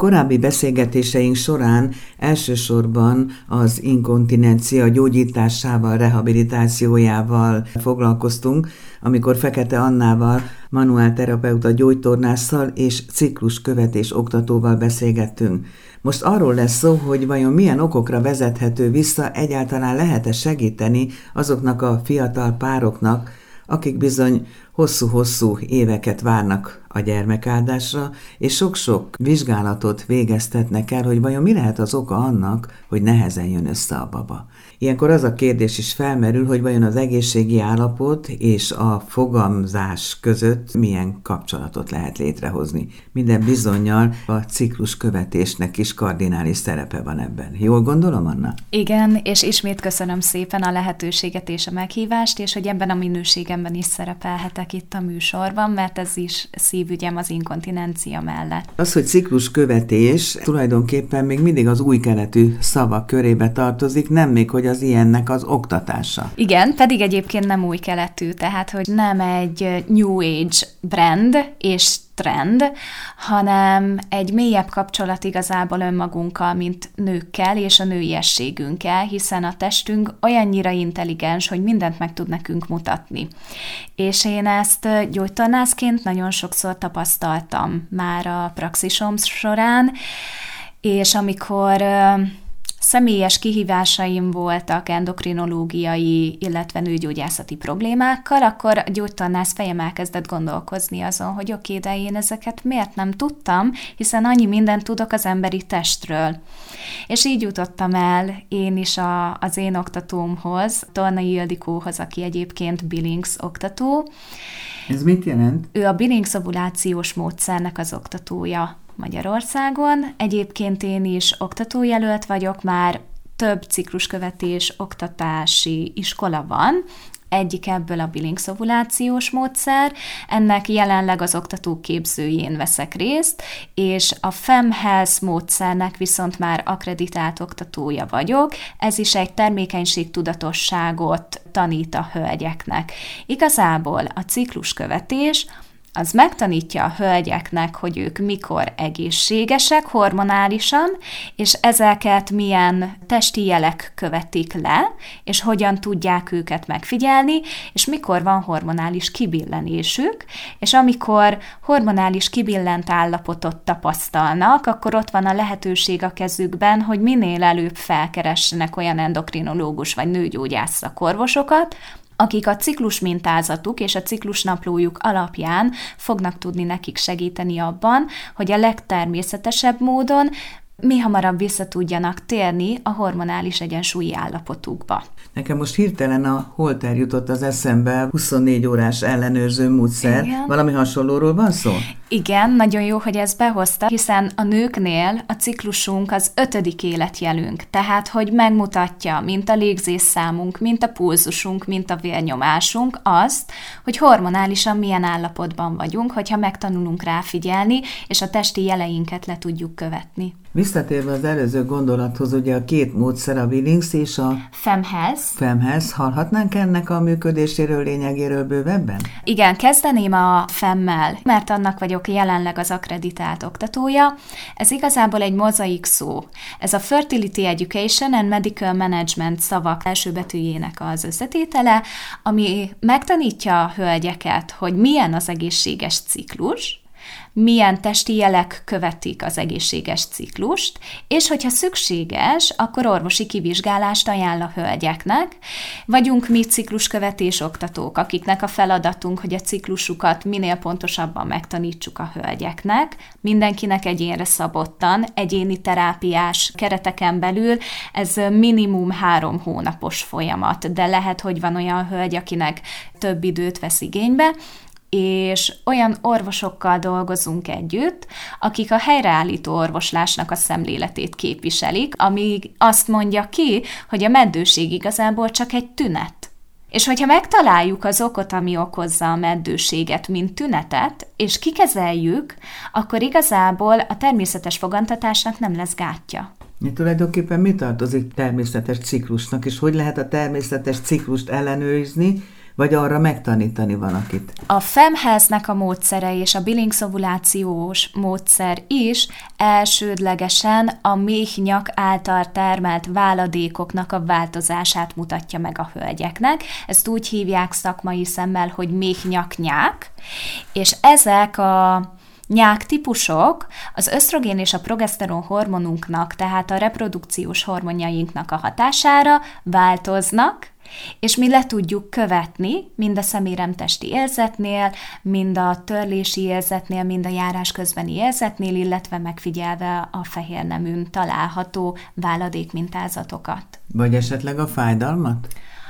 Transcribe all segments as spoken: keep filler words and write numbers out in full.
Korábbi beszélgetéseink során elsősorban az inkontinencia gyógyításával, rehabilitációjával foglalkoztunk, amikor Fekete Annával, manuálterapeuta gyógytornásszal és cikluskövetés oktatóval beszélgettünk. Most arról lesz szó, hogy vajon milyen okokra vezethető vissza, egyáltalán lehet-e segíteni azoknak a fiatal pároknak, akik bizony hosszú-hosszú éveket várnak a gyermekáldásra, és sok-sok vizsgálatot végeztetnek el, hogy vajon mi lehet az oka annak, hogy nehezen jön össze a baba. Ilyenkor az a kérdés is felmerül, hogy vajon az egészségi állapot és a fogamzás között milyen kapcsolatot lehet létrehozni. Minden bizonnyal a cikluskövetésnek is kardinális szerepe van ebben. Jól gondolom, Anna? Igen, és ismét köszönöm szépen a lehetőséget és a meghívást, és hogy ebben a minőségemben is szerepelhetek itt a műsorban, mert ez is szívügyem az inkontinencia mellett. Az, hogy cikluskövetés tulajdonképpen még mindig az új keletű szavak körébe tartozik, nem még, hogy az ilyennek az oktatása. Igen, pedig egyébként nem új keletű, tehát hogy nem egy New Age brand és trend, hanem egy mélyebb kapcsolat igazából önmagunkkal, mint nőkkel és a nőiességünkkel, hiszen a testünk olyannyira intelligens, hogy mindent meg tud nekünk mutatni. És én ezt gyógytornászként nagyon sokszor tapasztaltam már a praxisom során, és amikor személyes kihívásaim voltak endokrinológiai, illetve nőgyógyászati problémákkal, akkor a gyógytornász fejem elkezdett gondolkozni azon, hogy oké, de én ezeket miért nem tudtam, hiszen annyi mindent tudok az emberi testről. És így jutottam el én is a, az én oktatómhoz, Tornai Ildikóhoz, aki egyébként Billings oktató. Ez mit jelent? Ő a Billings ovulációs módszernek az oktatója Magyarországon. Egyébként én is oktatójelölt vagyok, már több cikluskövetés oktatási iskola van, egyik ebből a Billings ovulációs módszer, ennek jelenleg az oktatók képzőjén veszek részt, és a FemHealth módszernek viszont már akkreditált oktatója vagyok, ez is egy termékenységtudatosságot tanít a hölgyeknek. Igazából a cikluskövetés az megtanítja a hölgyeknek, hogy ők mikor egészségesek hormonálisan, és ezeket milyen testi jelek követik le, és hogyan tudják őket megfigyelni, és mikor van hormonális kibillenésük, és amikor hormonális kibillent állapotot tapasztalnak, akkor ott van a lehetőség a kezükben, hogy minél előbb felkeressenek olyan endokrinológus vagy nőgyógyász szakorvosokat, akik a ciklus mintázatuk és a ciklusnaplójuk alapján fognak tudni nekik segíteni abban, hogy a legtermészetesebb módon mi hamarabb vissza tudjanak térni a hormonális egyensúlyi állapotukba. Nekem most hirtelen a Holter jutott az eszembe, huszonnégy órás ellenőrző módszer. Igen. Valami hasonlóról van szó? Igen, nagyon jó, hogy ezt behozta, hiszen a nőknél a ciklusunk az ötödik életjelünk, tehát hogy megmutatja, mint a légzésszámunk, mint a pulzusunk, mint a vérnyomásunk azt, hogy hormonálisan milyen állapotban vagyunk, hogyha megtanulunk rá figyelni, és a testi jeleinket le tudjuk követni. Visszatérve az előző gondolathoz, ugye a két módszer, a Billings és a FemHealth. FemHealth, hallhatnánk ennek a működéséről, lényegéről bővebben? Igen, kezdeném a femmel, mert annak vagyok jelenleg az akkreditált oktatója. Ez igazából egy mozaik szó. Ez a Fertility Education and Medical Management szavak első betűjének az összetétele, ami megtanítja a hölgyeket, hogy milyen az egészséges ciklus, milyen testi jelek követik az egészséges ciklust, és hogyha szükséges, akkor orvosi kivizsgálást ajánl a hölgyeknek. Vagyunk mi cikluskövetés oktatók, akiknek a feladatunk, hogy a ciklusukat minél pontosabban megtanítsuk a hölgyeknek, mindenkinek egyénre szabottan, egyéni terápiás kereteken belül, ez minimum három hónapos folyamat, de lehet, hogy van olyan hölgy, akinek több időt vesz igénybe, és olyan orvosokkal dolgozunk együtt, akik a helyreállító orvoslásnak a szemléletét képviselik, ami azt mondja ki, hogy a meddőség igazából csak egy tünet. És hogyha megtaláljuk az okot, ami okozza a meddőséget, mint tünetet, és kikezeljük, akkor igazából a természetes fogantatásnak nem lesz gátja. Tulajdonképpen mi tartozik természetes ciklusnak, és hogy lehet a természetes ciklust ellenőrizni, vagy arra megtanítani valakit? A FemHealth-nek a módszere és a bilingsz-ovulációs módszer is elsődlegesen a méhnyak által termelt váladékoknak a változását mutatja meg a hölgyeknek. Ezt úgy hívják szakmai szemmel, hogy méhnyaknyák, és ezek a nyák típusok az ösztrogén és a progeszteron hormonunknak, tehát a reprodukciós hormonjainknak a hatására változnak, és mi le tudjuk követni, mind a szeméremtesti érzetnél, mind a törlési érzetnél, mind a járás közbeni érzetnél, illetve megfigyelve a fehérneműn található váladékmintázatokat. Vagy esetleg a fájdalmat?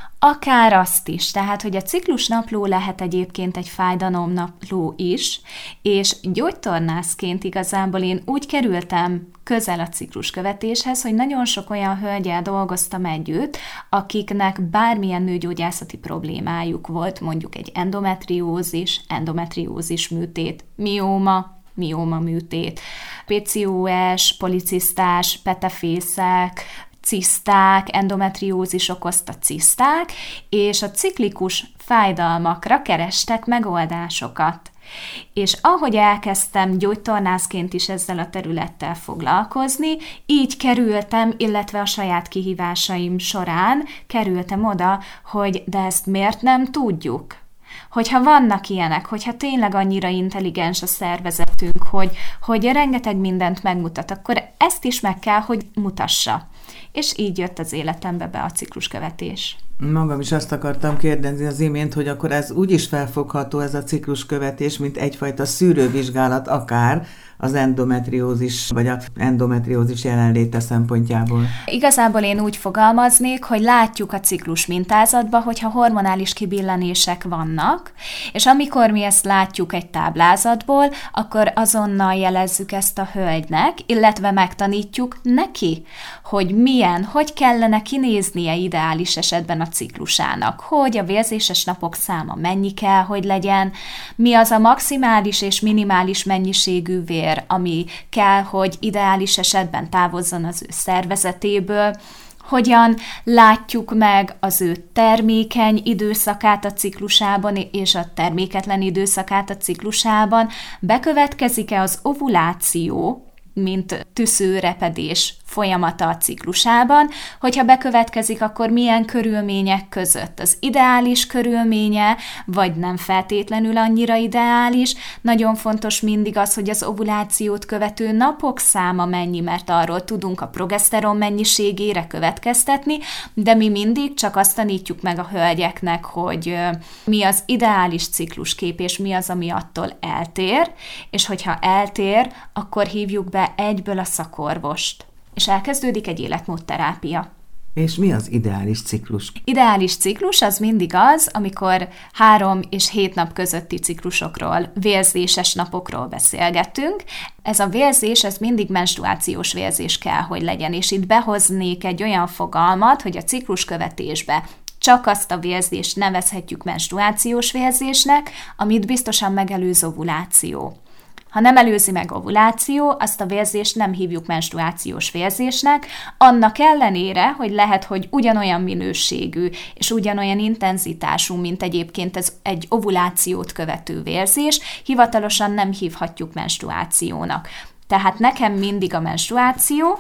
Akár azt is, tehát, hogy a ciklusnapló lehet egyébként egy fájdalomnapló is, és gyógytornászként igazából én úgy kerültem közel a cikluskövetéshez, hogy nagyon sok olyan hölgyel dolgoztam együtt, akiknek bármilyen nőgyógyászati problémájuk volt, mondjuk egy endometriózis, endometriózis műtét, mióma, mióma műtét, pé cé o es, policisztás, petefészek, ciszták, endometriózis okozta ciszták, és a ciklikus fájdalmakra kerestek megoldásokat. És ahogy elkezdtem gyógytornászként is ezzel a területtel foglalkozni, így kerültem, illetve a saját kihívásaim során kerültem oda, hogy de ezt miért nem tudjuk? Hogyha vannak ilyenek, hogyha tényleg annyira intelligens a szervezetünk, hogy, hogy rengeteg mindent megmutat, akkor ezt is meg kell, hogy mutassa. És így jött az életembe be a cikluskövetés. Magam is azt akartam kérdezni az imént, hogy akkor ez úgy is felfogható, ez a cikluskövetés, mint egyfajta szűrővizsgálat akár az endometriózis, vagy az endometriózis jelenléte szempontjából. Igazából én úgy fogalmaznék, hogy látjuk a ciklus mintázatba, hogyha hormonális kibillenések vannak, és amikor mi ezt látjuk egy táblázatból, akkor azonnal jelezzük ezt a hölgynek, illetve megtanítjuk neki, hogy milyen, hogy kellene kinéznie ideális esetben a ciklusának, hogy a vérzéses napok száma mennyi kell, hogy legyen, mi az a maximális és minimális mennyiségű vér, ami kell, hogy ideális esetben távozzon az ő szervezetéből, hogyan látjuk meg az ő termékeny időszakát a ciklusában és a terméketlen időszakát a ciklusában, bekövetkezik-e az ovuláció, mint tüszőrepedés folyamata a ciklusában, hogyha bekövetkezik, akkor milyen körülmények között. Az ideális körülménye, vagy nem feltétlenül annyira ideális. Nagyon fontos mindig az, hogy az ovulációt követő napok száma mennyi, mert arról tudunk a progeszteron mennyiségére következtetni, de mi mindig csak azt tanítjuk meg a hölgyeknek, hogy mi az ideális cikluskép, és mi az, ami attól eltér, és hogyha eltér, akkor hívjuk be egyből a szakorvost. És elkezdődik egy életmódterápia. És mi az ideális ciklus? Ideális ciklus az mindig az, amikor három és hét nap közötti ciklusokról, vérzéses napokról beszélgetünk. Ez a vérzés, ez mindig menstruációs vérzés kell, hogy legyen, és itt behoznék egy olyan fogalmat, hogy a cikluskövetésbe csak azt a vérzést nevezhetjük menstruációs vérzésnek, amit biztosan megelőz ovuláció. Ha nem előzi meg ovuláció, azt a vérzést nem hívjuk menstruációs vérzésnek, annak ellenére, hogy lehet, hogy ugyanolyan minőségű és ugyanolyan intenzitású, mint egyébként ez egy ovulációt követő vérzés, hivatalosan nem hívhatjuk menstruációnak. Tehát nekem mindig a menstruáció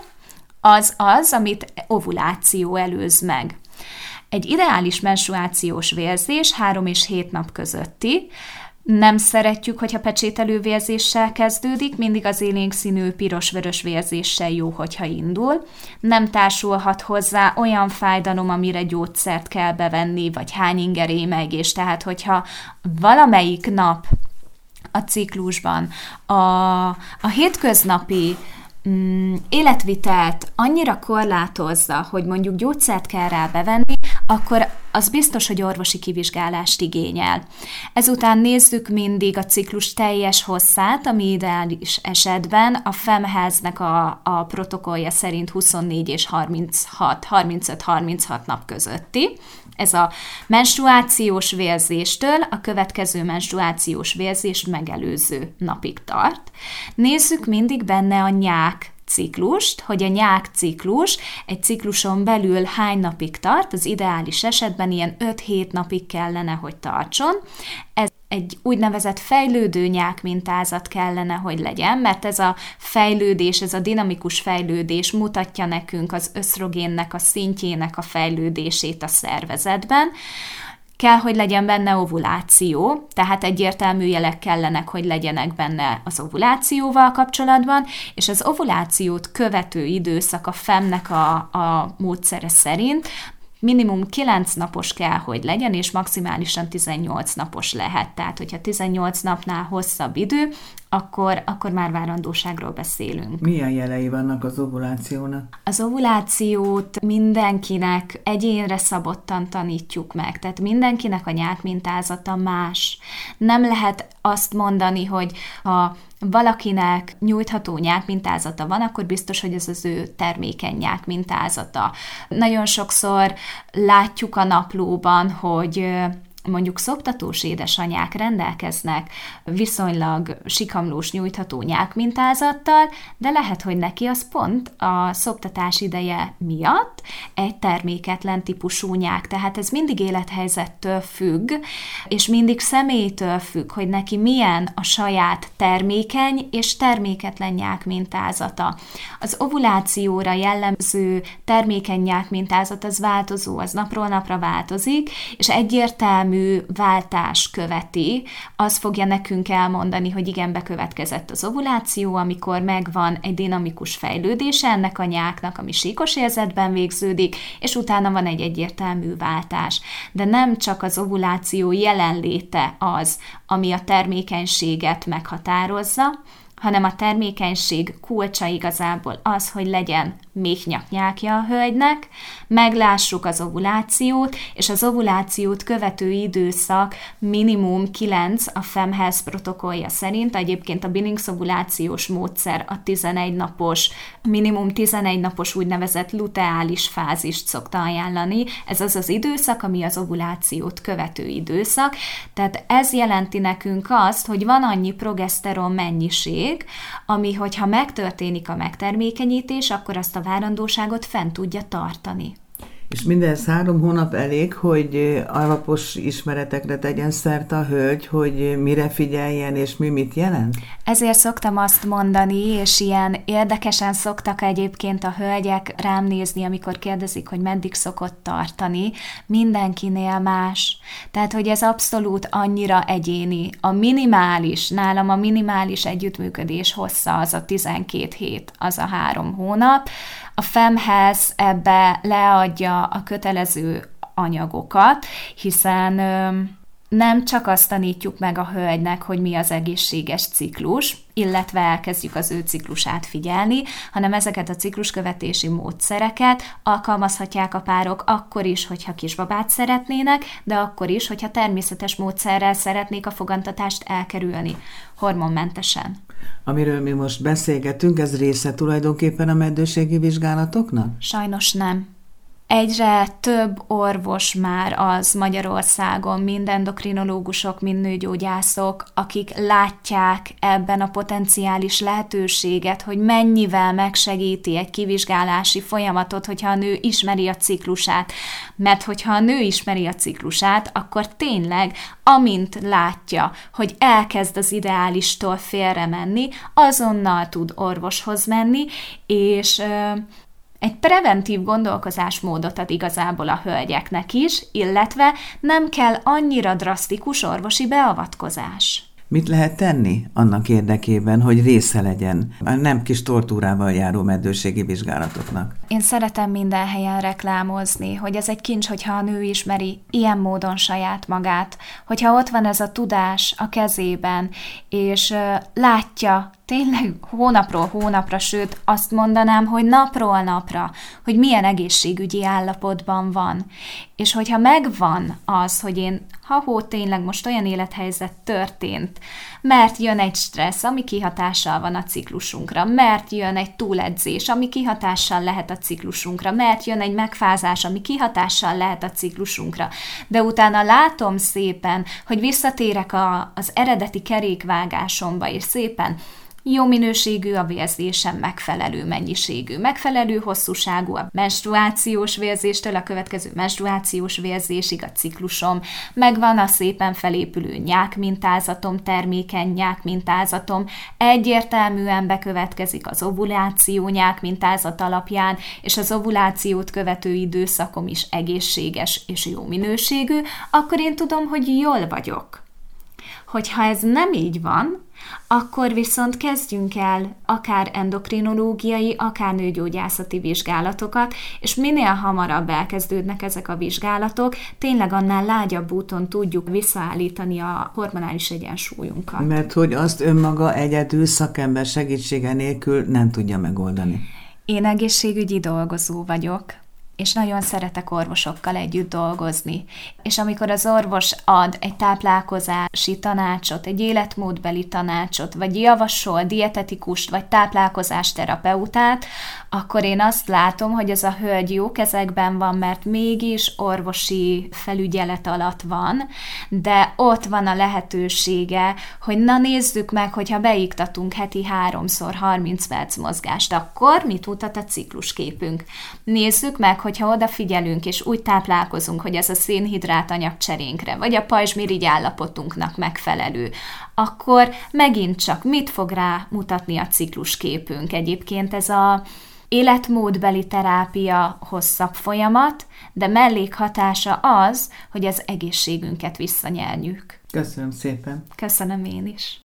az az, amit ovuláció előz meg. Egy ideális menstruációs vérzés három és hét nap közötti. Nem szeretjük, hogyha pecsételő vérzéssel kezdődik, mindig az élénk színű piros-vörös vérzéssel jó, hogyha indul. Nem társulhat hozzá olyan fájdalom, amire gyógyszert kell bevenni, vagy hány inger émelygés. Tehát, hogyha valamelyik nap a ciklusban a, a hétköznapi mm, életvitelt annyira korlátozza, hogy mondjuk gyógyszert kell rá bevenni, akkor az biztos, hogy orvosi kivizsgálást igényel. Ezután nézzük mindig a ciklus teljes hosszát, ami ideális esetben a FemHealth-nek a, a protokollja szerint huszonnégy és harminchat, harmincöt-harminchat nap közötti. Ez a menstruációs vérzéstől a következő menstruációs vérzést megelőző napig tart. Nézzük mindig benne a nyák ciklust, hogy a nyákciklus egy cikluson belül hány napig tart, az ideális esetben ilyen öt-hét napig kellene, hogy tartson. Ez egy úgynevezett fejlődő nyákmintázat kellene, hogy legyen, mert ez a fejlődés, ez a dinamikus fejlődés mutatja nekünk az ösztrogénnek a szintjének a fejlődését a szervezetben. Kell, hogy legyen benne ovuláció, tehát egyértelmű jelek kellenek, hogy legyenek benne az ovulációval kapcsolatban, és az ovulációt követő időszak a femnek a, a módszere szerint minimum kilenc napos kell, hogy legyen, és maximálisan tizennyolc napos lehet. Tehát, hogyha tizennyolc napnál hosszabb idő, akkor, akkor már várandóságról beszélünk. Milyen jelei vannak az ovulációnak? Az ovulációt mindenkinek egyénre szabottan tanítjuk meg, tehát mindenkinek a nyákmintázata más. Nem lehet azt mondani, hogy ha valakinek nyújtható nyákmintázata van, akkor biztos, hogy ez az ő termékeny nyákmintázata. Nagyon sokszor látjuk a naplóban, hogy mondjuk szoptatós édesanyák rendelkeznek viszonylag sikamlós nyújtható nyákmintázattal, de lehet, hogy neki az pont a szoptatás ideje miatt egy terméketlen típusú nyák. Tehát ez mindig élethelyzettől függ, és mindig személytől függ, hogy neki milyen a saját termékeny és terméketlen nyákmintázata. Az ovulációra jellemző termékeny nyákmintázat az változó, az napról napra változik, és egyértelmű váltás követi, az fogja nekünk elmondani, hogy igen, bekövetkezett az ovuláció, amikor megvan egy dinamikus fejlődése ennek a nyáknak, ami síkos érzetben végződik, és utána van egy egyértelmű váltás. De nem csak az ovuláció jelenléte az, ami a termékenységet meghatározza, hanem a termékenység kulcsa igazából az, hogy legyen méhnyaknyákja a hölgynek, meglássuk az ovulációt, és az ovulációt követő időszak minimum kilenc a FemHealth protokollja szerint, egyébként a Billings ovulációs módszer a tizenegy napos, minimum tizenegy napos úgynevezett luteális fázist szokta ajánlani, ez az az időszak, ami az ovulációt követő időszak, tehát ez jelenti nekünk azt, hogy van annyi progeszteron mennyiség, ami, hogyha megtörténik a megtermékenyítés, akkor azt a várandóságot fent tudja tartani. És mindez három hónap elég, hogy alapos ismeretekre tegyen szert a hölgy, hogy mire figyeljen és mi mit jelent? Ezért szoktam azt mondani, és ilyen érdekesen szoktak egyébként a hölgyek rám nézni, amikor kérdezik, hogy meddig szokott tartani. Mindenkinél más. Tehát, hogy ez abszolút annyira egyéni. A minimális, nálam a minimális együttműködés hossza az a tizenkét hét, az a három hónap. A FemHealth ebbe leadja a kötelező anyagokat, hiszen ö, nem csak azt tanítjuk meg a hölgynek, hogy mi az egészséges ciklus, illetve elkezdjük az ő ciklusát figyelni, hanem ezeket a cikluskövetési módszereket alkalmazhatják a párok akkor is, hogyha kisbabát szeretnének, de akkor is, hogyha természetes módszerrel szeretnék a fogantatást elkerülni, hormonmentesen. Amiről mi most beszélgetünk, ez része tulajdonképpen a meddőségi vizsgálatoknak? Sajnos nem. Egyre több orvos már az Magyarországon, mind endokrinológusok, mind nőgyógyászok, akik látják ebben a potenciális lehetőséget, hogy mennyivel megsegíti egy kivizsgálási folyamatot, hogyha a nő ismeri a ciklusát. Mert hogyha a nő ismeri a ciklusát, akkor tényleg, amint látja, hogy elkezd az ideálistól félre menni, azonnal tud orvoshoz menni, és egy preventív gondolkozásmódot ad igazából a hölgyeknek is, illetve nem kell annyira drasztikus orvosi beavatkozás. Mit lehet tenni annak érdekében, hogy része legyen a nem kis tortúrával járó meddőségi vizsgálatoknak? Én szeretem minden helyen reklámozni, hogy ez egy kincs, hogyha a nő ismeri ilyen módon saját magát, hogyha ott van ez a tudás a kezében, és uh, látja tényleg hónapról hónapra, sőt azt mondanám, hogy napról napra, hogy milyen egészségügyi állapotban van. És hogyha megvan az, hogy én, ha-hó, tényleg most olyan élethelyzet történt, mert jön egy stressz, ami kihatással van a ciklusunkra, mert jön egy túledzés, ami kihatással lehet a ciklusunkra, mert jön egy megfázás, ami kihatással lehet a ciklusunkra, de utána látom szépen, hogy visszatérek a, az eredeti kerékvágásomba, és szépen jó minőségű a vérzésem, megfelelő mennyiségű, megfelelő hosszúságú a menstruációs vérzéstől a következő menstruációs vérzésig a ciklusom, megvan a szépen felépülő nyákmintázatom, termékeny nyákmintázatom, egyértelműen bekövetkezik az ovuláció nyákmintázat alapján, és az ovulációt követő időszakom is egészséges és jó minőségű, akkor én tudom, hogy jól vagyok. Hogyha ez nem így van, akkor viszont kezdjünk el akár endokrinológiai, akár nőgyógyászati vizsgálatokat, és minél hamarabb elkezdődnek ezek a vizsgálatok, tényleg annál lágyabb úton tudjuk visszaállítani a hormonális egyensúlyunkat. Mert hogy azt önmaga egyedül szakember segítsége nélkül nem tudja megoldani. Én egészségügyi dolgozó vagyok, és nagyon szeretek orvosokkal együtt dolgozni. És amikor az orvos ad egy táplálkozási tanácsot, egy életmódbeli tanácsot, vagy javasol dietetikust, vagy táplálkozásterapeutát, akkor én azt látom, hogy ez a hölgy jó kezekben van, mert mégis orvosi felügyelet alatt van, de ott van a lehetősége, hogy na nézzük meg, hogyha beiktatunk heti háromszor harminc perc mozgást, akkor mit mutat a ciklusképünk? Nézzük meg, hogyha odafigyelünk, és úgy táplálkozunk, hogy ez a szénhidrát anyagcserénkre, vagy a pajzsmirigy állapotunknak megfelelő, akkor megint csak mit fog rá mutatni a ciklusképünk? Egyébként ez a életmódbeli terápia hosszabb folyamat, de mellékhatása az, hogy az egészségünket visszanyerjük. Köszönöm szépen. Köszönöm én is.